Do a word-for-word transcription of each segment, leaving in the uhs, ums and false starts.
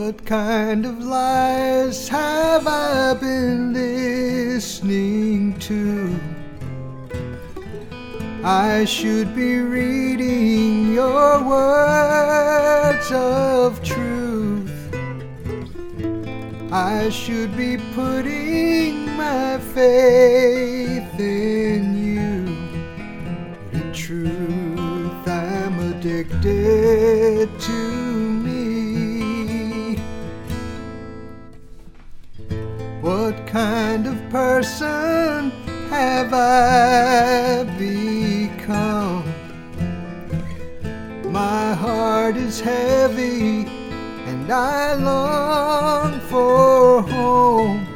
What kind of lies have I been listening to? I should be reading your words of truth. I should be putting my faith in you. But in truth, I'm addicted to me. What kind of person have I become? My heart is heavy and I long for home.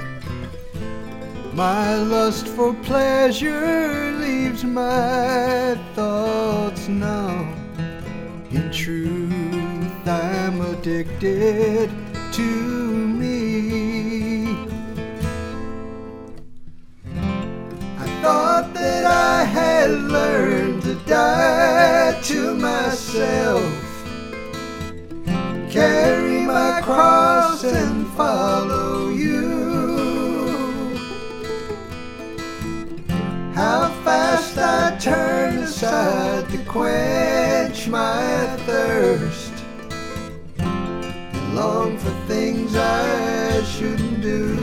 My lust for pleasure leaves my thoughts numb. In truth, I'm addicted to me. I thought that I had learned to die to myself, carry my cross and follow you. How fast I turn aside to quench my thirst, and long for things I shouldn't do.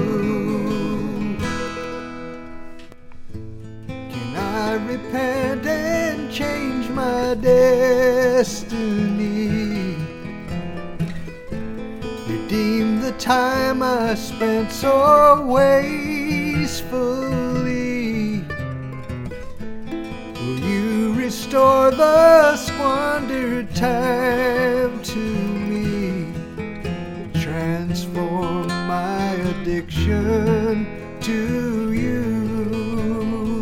Can I repent and change my destiny? Redeem the time I spent so wastefully? Will you restore the squandered time to me? Transform my addiction to you.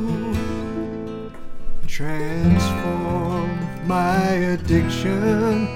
Transform my addiction